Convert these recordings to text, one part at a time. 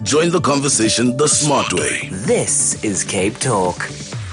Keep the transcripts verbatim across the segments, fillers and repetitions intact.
Join the conversation the smart way. This is Cape Talk.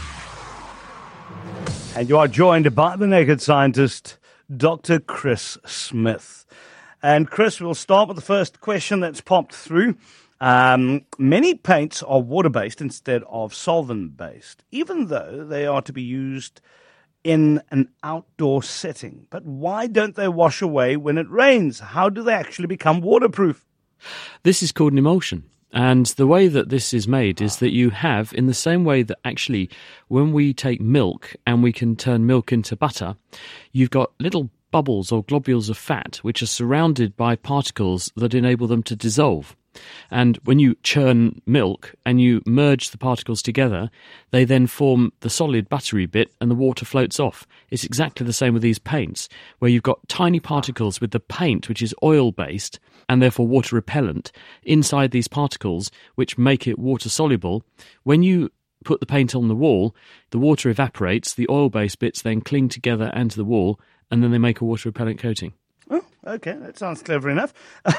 And you are joined by the Naked Scientist, Doctor Chris Smith. And Chris, we'll start with the first question that's popped through. Um, many paints are water-based instead of solvent-based, even though they are to be used in an outdoor setting. But why don't they wash away when it rains? How do they actually become waterproof? This is called an emulsion. And the way that this is made is that you have, in the same way that actually when we take milk and we can turn milk into butter, you've got little bubbles or globules of fat which are surrounded by particles that enable them to dissolve. And when you churn milk and you merge the particles together, they then form the solid buttery bit and the water floats off. It's exactly the same with these paints, where you've got tiny particles with the paint, which is oil-based and therefore water repellent, inside these particles, which make it water-soluble. When you put the paint on the wall, the water evaporates, the oil-based bits then cling together and to the wall, and then they make a water-repellent coating. Oh, okay, that sounds clever enough.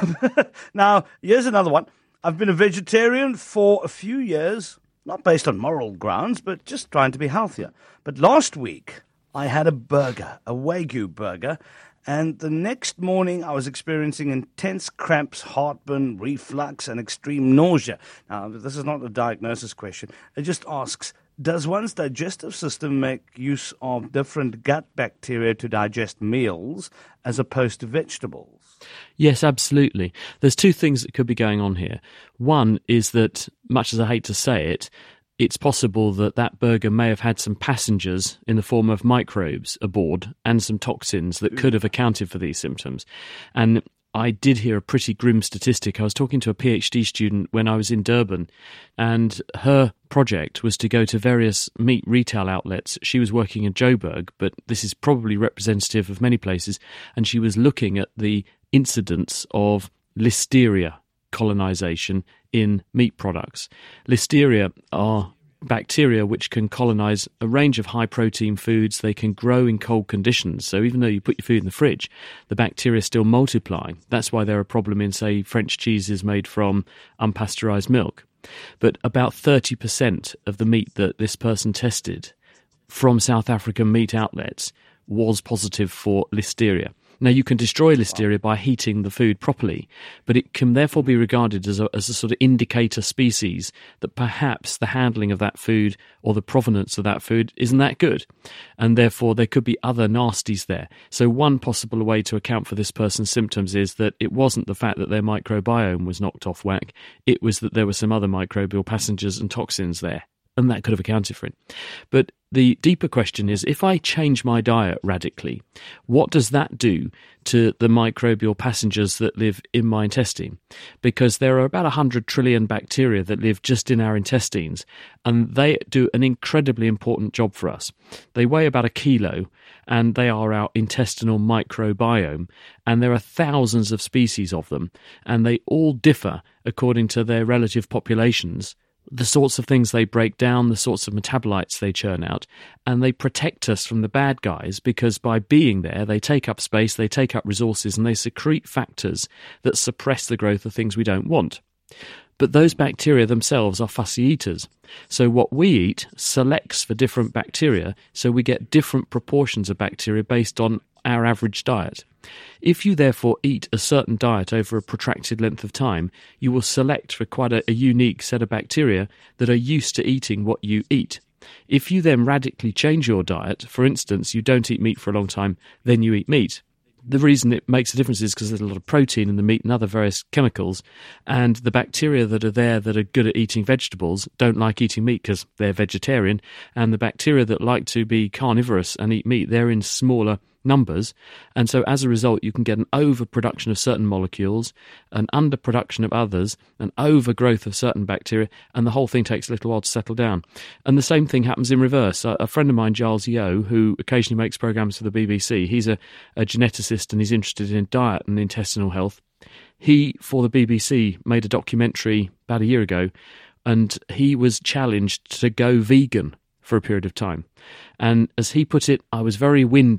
Now, here's another one. I've been a vegetarian for a few years, not based on moral grounds, but just trying to be healthier. But last week, I had a burger, a Wagyu burger, and the next morning I was experiencing intense cramps, heartburn, reflux, and extreme nausea. Now, this is not a diagnosis question. It just asks, does one's digestive system make use of different gut bacteria to digest meals as opposed to vegetables? Yes, absolutely. There's two things that could be going on here. One is that, much as I hate to say it, it's possible that that burger may have had some passengers in the form of microbes aboard and some toxins that could have accounted for these symptoms. And I did hear a pretty grim statistic. I was talking to a PhD student when I was in Durban, and her project was to go to various meat retail outlets. She was working in Joburg, but this is probably representative of many places, and she was looking at the incidence of listeria colonization in meat products. Listeria are bacteria which can colonize a range of high-protein foods. They can grow in cold conditions. So even though you put your food in the fridge, the bacteria still multiply. That's why they're a problem in, say, French cheeses made from unpasteurized milk. But about thirty percent of the meat that this person tested from South African meat outlets was positive for listeria. Now, you can destroy listeria by heating the food properly, but it can therefore be regarded as a, as a sort of indicator species that perhaps the handling of that food or the provenance of that food isn't that good, and therefore there could be other nasties there. So one possible way to account for this person's symptoms is that it wasn't the fact that their microbiome was knocked off whack, it was that there were some other microbial passengers and toxins there, and that could have accounted for it. But the deeper question is, if I change my diet radically, what does that do to the microbial passengers that live in my intestine? Because there are about one hundred trillion bacteria that live just in our intestines, and they do an incredibly important job for us. They weigh about a kilo, and they are our intestinal microbiome, and there are thousands of species of them, and they all differ according to their relative populations, the sorts of things they break down, the sorts of metabolites they churn out, and they protect us from the bad guys because by being there, they take up space, they take up resources, and they secrete factors that suppress the growth of things we don't want. But those bacteria themselves are fussy eaters. So what we eat selects for different bacteria, so we get different proportions of bacteria based on our average diet. If you therefore eat a certain diet over a protracted length of time, you will select for quite a, a unique set of bacteria that are used to eating what you eat. If you then radically change your diet, for instance, you don't eat meat for a long time, then you eat meat, the reason it makes a difference is because there's a lot of protein in the meat and other various chemicals, and the bacteria that are there that are good at eating vegetables don't like eating meat because they're vegetarian, and the bacteria that like to be carnivorous and eat meat, they're in smaller numbers, and so as a result you can get an overproduction of certain molecules, an underproduction of others, an overgrowth of certain bacteria, and the whole thing takes a little while to settle down. And the same thing happens in reverse. A, a friend of mine, Giles Yeo, who occasionally makes programmes for the B B C, he's a, a geneticist and he's interested in diet and intestinal health. He, for the B B C, made a documentary about a year ago, and he was challenged to go vegan for a period of time. And as he put it, I was very windy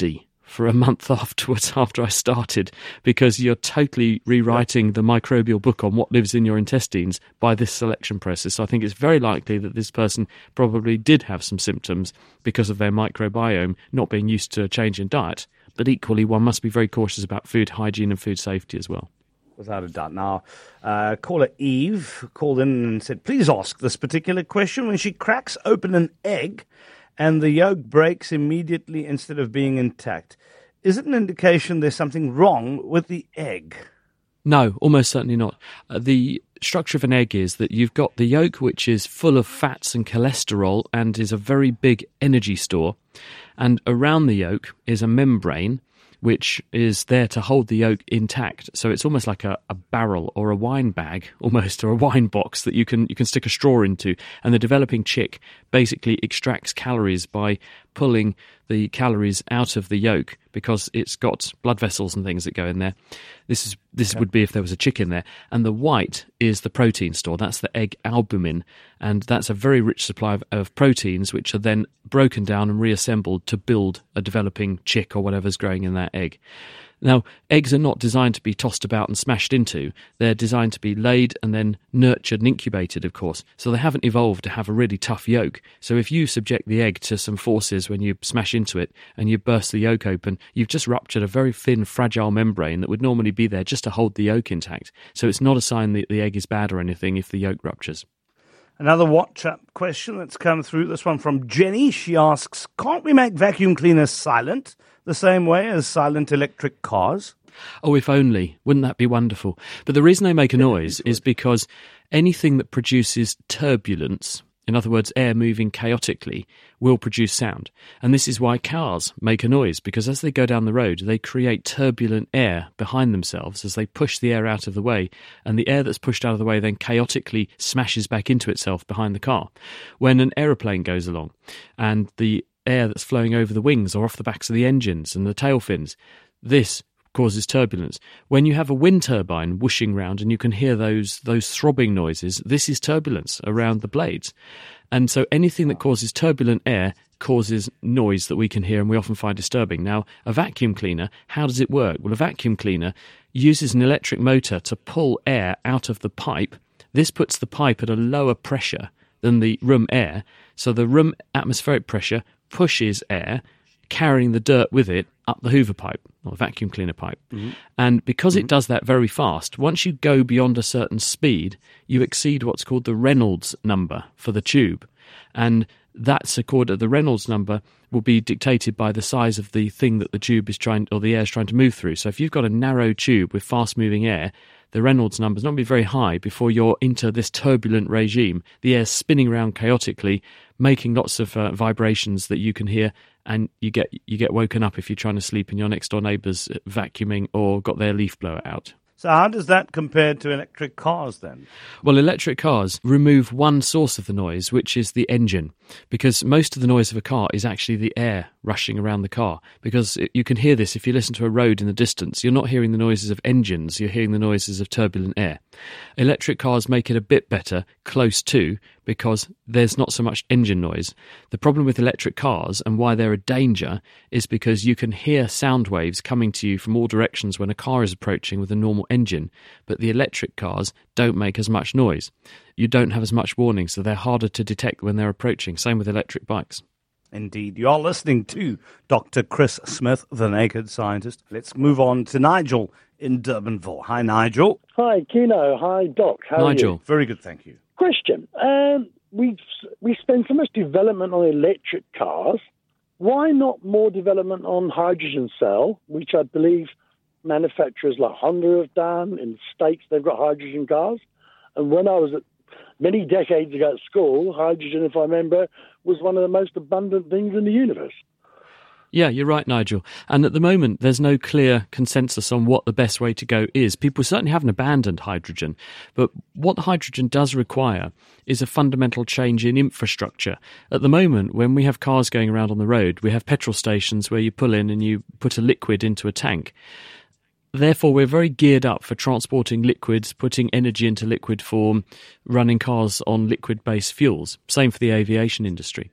for a month afterwards after I started, because you're totally rewriting the microbial book on what lives in your intestines by this selection process. So I think it's very likely that this person probably did have some symptoms because of their microbiome not being used to a change in diet. But equally, one must be very cautious about food hygiene and food safety as well. Without a doubt. Now, uh, caller Eve called in and said, please ask this particular question. When she cracks open an egg and the yolk breaks immediately instead of being intact, is it an indication there's something wrong with the egg? No, almost certainly not. Uh, the structure of an egg is that you've got the yolk, which is full of fats and cholesterol and is a very big energy store. And around the yolk is a membrane which is there to hold the yolk intact. So it's almost like a, a barrel or a wine bag, almost, or a wine box that you can you can stick a straw into. And the developing chick basically extracts calories by pulling the calories out of the yolk because it's got blood vessels and things that go in there. This is this would be if there was a chick in there. And the white is the protein store. That's the egg albumin. And that's a very rich supply of, of proteins which are then broken down and reassembled to build a developing chick or whatever's growing in that egg. Now, eggs are not designed to be tossed about and smashed into. They're designed to be laid and then nurtured and incubated, of course. So they haven't evolved to have a really tough yolk. So if you subject the egg to some forces when you smash into it and you burst the yolk open, you've just ruptured a very thin, fragile membrane that would normally be there just to hold the yolk intact. So it's not a sign that the egg is bad or anything if the yolk ruptures. Another WhatsApp question that's come through, this one from Jenny. She asks, can't we make vacuum cleaners silent the same way as silent electric cars? Oh, if only. Wouldn't that be wonderful? But the reason they make a noise is because anything that produces turbulence, in other words, air moving chaotically, will produce sound. And this is why cars make a noise, because as they go down the road, they create turbulent air behind themselves as they push the air out of the way, and the air that's pushed out of the way then chaotically smashes back into itself behind the car. When an aeroplane goes along, and the air that's flowing over the wings or off the backs of the engines and the tail fins, this causes turbulence. When you have a wind turbine whooshing round and you can hear those those throbbing noises, this is turbulence around the blades. And so anything that causes turbulent air causes noise that we can hear and we often find disturbing. Now, a vacuum cleaner, how does it work? Well, a vacuum cleaner uses an electric motor to pull air out of the pipe. This puts the pipe at a lower pressure than the room air, so the room atmospheric pressure pushes air, carrying the dirt with it, up the Hoover pipe, or vacuum cleaner pipe. Mm-hmm. And because mm-hmm. it does that very fast, once you go beyond a certain speed, you exceed what's called the Reynolds number for the tube. And that's according to the Reynolds number will be dictated by the size of the thing that the tube is trying, or the air is trying to move through. So if you've got a narrow tube with fast-moving air, the Reynolds number is not going to be very high before you're into this turbulent regime. The air's spinning around chaotically, making lots of uh, vibrations that you can hear, and you get you get woken up if you're trying to sleep and your next-door neighbour's vacuuming or got their leaf blower out. So how does that compare to electric cars then? Well, electric cars remove one source of the noise, which is the engine, because most of the noise of a car is actually the air rushing around the car, because you can hear this if you listen to a road in the distance. You're not hearing the noises of engines, you're hearing the noises of turbulent air. Electric cars make it a bit better, close to, because there's not so much engine noise. The problem with electric cars and why they're a danger is because you can hear sound waves coming to you from all directions when a car is approaching with a normal engine, but the electric cars don't make as much noise. You don't have as much warning, so they're harder to detect when they're approaching. Same with electric bikes. Indeed. You are listening to Doctor Chris Smith, the Naked Scientist. Let's move on to Nigel in Durbanville. Hi, Nigel. Hi, Keno. Hi, Doc. How Nigel. are you? Very good, thank you. Question. Um, we we spend so much development on electric cars. Why not more development on hydrogen cell, which I believe manufacturers like Honda have done. In the States, they've got hydrogen cars. And when I was at, many decades ago at school, hydrogen, if I remember, was one of the most abundant things in the universe. Yeah, you're right, Nigel. And at the moment, there's no clear consensus on what the best way to go is. People certainly haven't abandoned hydrogen, but what hydrogen does require is a fundamental change in infrastructure. At the moment, when we have cars going around on the road, we have petrol stations where you pull in and you put a liquid into a tank. Therefore, we're very geared up for transporting liquids, putting energy into liquid form, running cars on liquid-based fuels. Same for the aviation industry.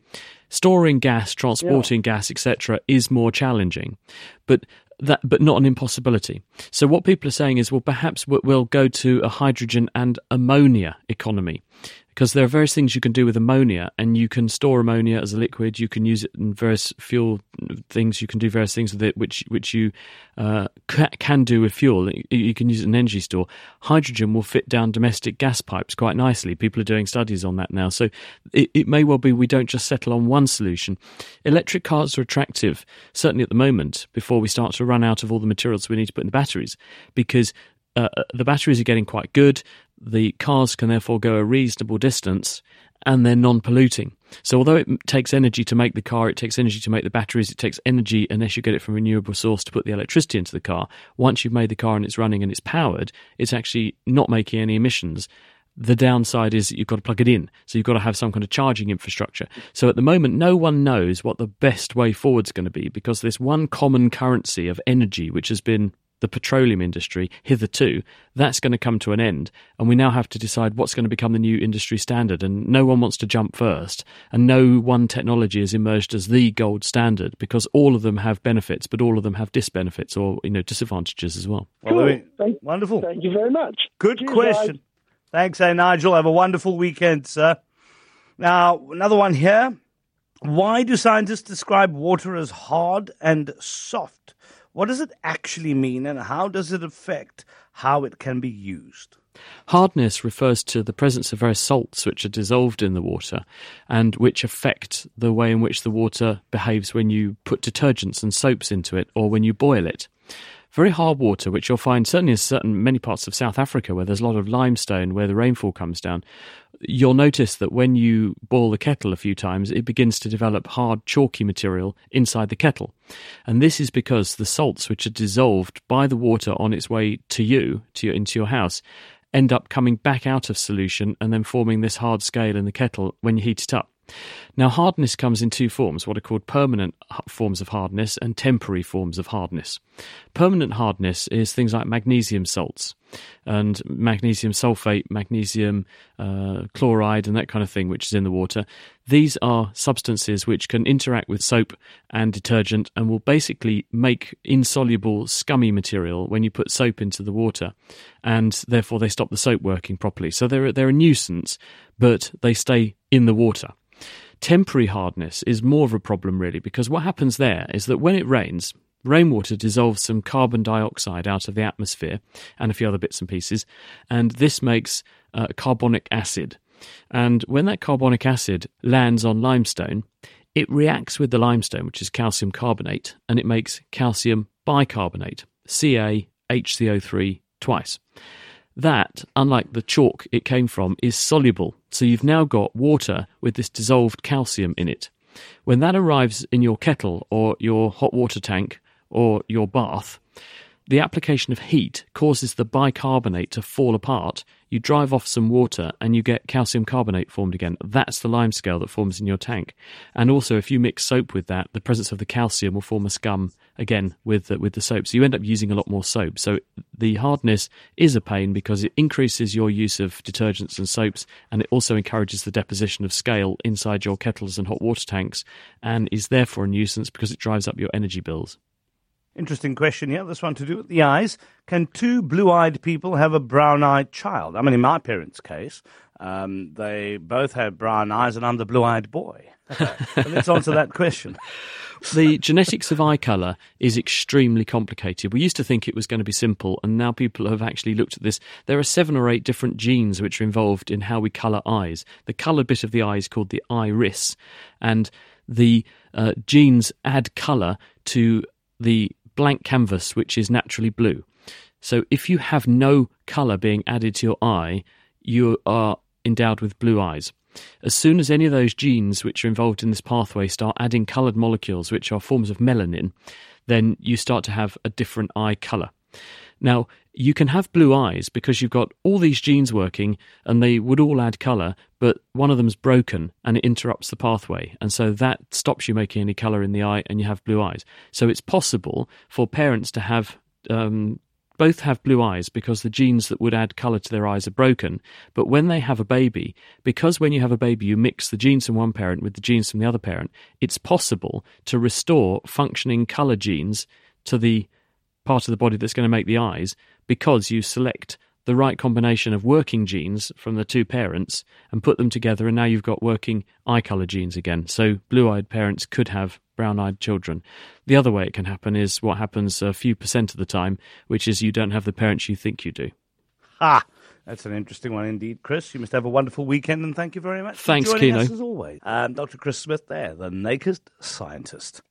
Storing gas, transporting yeah. gas, et cetera is more challenging, but that, but not an impossibility. So what people are saying is, well, perhaps we'll go to a hydrogen and ammonia economy, because there are various things you can do with ammonia, and you can store ammonia as a liquid. You can use it in various fuel things. You can do various things with it, which which you uh, ca- can do with fuel. You can use it in an energy store. Hydrogen will fit down domestic gas pipes quite nicely. People are doing studies on that now. So it, it may well be we don't just settle on one solution. Electric cars are attractive, certainly at the moment, before we start to run out of all the materials we need to put in the batteries, because uh, the batteries are getting quite good. The cars can therefore go a reasonable distance, and they're non-polluting. So although it takes energy to make the car, it takes energy to make the batteries, it takes energy, unless you get it from a renewable source, to put the electricity into the car. Once you've made the car and it's running and it's powered, it's actually not making any emissions. The downside is that you've got to plug it in. So you've got to have some kind of charging infrastructure. So at the moment, no one knows what the best way forward is going to be, because this one common currency of energy, which has been the petroleum industry hitherto, that's going to come to an end, and we now have to decide what's going to become the new industry standard, and no one wants to jump first, and no one technology has emerged as the gold standard, because all of them have benefits, but all of them have disbenefits, or, you know, disadvantages as well. Cool. Well, I mean, thank, wonderful. Thank you very much. Good Cheers, question. guys. Thanks, eh, Nigel. Have a wonderful weekend, sir. Now, another one here. Why do scientists describe water as hard and soft? What does it actually mean, and how does it affect how it can be used? Hardness refers to the presence of various salts which are dissolved in the water and which affect the way in which the water behaves when you put detergents and soaps into it or when you boil it. Very hard water, which you'll find certainly in certain many parts of South Africa where there's a lot of limestone, where the rainfall comes down, you'll notice that when you boil the kettle a few times, it begins to develop hard, chalky material inside the kettle. And this is because the salts, which are dissolved by the water on its way to you, to your, into your house, end up coming back out of solution and then forming this hard scale in the kettle when you heat it up. Now, hardness comes in two forms, what are called permanent forms of hardness and temporary forms of hardness. Permanent hardness is things like magnesium salts and magnesium sulfate, magnesium uh, chloride and that kind of thing, which is in the water. These are substances which can interact with soap and detergent and will basically make insoluble, scummy material when you put soap into the water, and therefore they stop the soap working properly. So they're, they're a nuisance, but they stay in the water. Temporary hardness is more of a problem, really, because what happens there is that when it rains, rainwater dissolves some carbon dioxide out of the atmosphere and a few other bits and pieces, and this makes uh, carbonic acid. And when that carbonic acid lands on limestone, it reacts with the limestone, which is calcium carbonate, and it makes calcium bicarbonate, C A H C O three twice. That, unlike the chalk it came from, is soluble. So you've now got water with this dissolved calcium in it. When that arrives in your kettle or your hot water tank or your bath, the application of heat causes the bicarbonate to fall apart. You drive off some water and you get calcium carbonate formed again. That's the limescale that forms in your tank. And also, if you mix soap with that, the presence of the calcium will form a scum again with the, with the soap. So you end up using a lot more soap. So the hardness is a pain because it increases your use of detergents and soaps, and it also encourages the deposition of scale inside your kettles and hot water tanks, and is therefore a nuisance because it drives up your energy bills. Interesting question here. This one to do with the eyes. Can two blue-eyed people have a brown-eyed child? I mean, in my parents' case, um, they both have brown eyes, and I'm the blue-eyed boy. Let's answer that question. The genetics of eye colour is extremely complicated. We used to think it was going to be simple, and now people have actually looked at this. There are seven or eight different genes which are involved in how we colour eyes. The coloured bit of the eye is called the iris, and the uh, genes add colour to the blank canvas, which is naturally blue. So if you have no colour being added to your eye, you are endowed with blue eyes. As soon as any of those genes which are involved in this pathway start adding coloured molecules, which are forms of melanin, then you start to have a different eye colour. Now, you can have blue eyes because you've got all these genes working and they would all add colour, but one of them's broken and it interrupts the pathway. And so that stops you making any colour in the eye and you have blue eyes. So it's possible for parents to have um, both have blue eyes because the genes that would add colour to their eyes are broken. But when they have a baby, because when you have a baby you mix the genes from one parent with the genes from the other parent, it's possible to restore functioning colour genes to the part of the body that's going to make the eyes, because you select the right combination of working genes from the two parents and put them together, and now you've got working eye colour genes again. So blue-eyed parents could have brown-eyed children. The other way it can happen is what happens a few percent of the time, which is you don't have the parents you think you do. Ha! That's an interesting one indeed, Chris. You must have a wonderful weekend, and thank you very much Thanks, for joining Keno. us as always. Um, Doctor Chris Smith there, the Naked Scientist.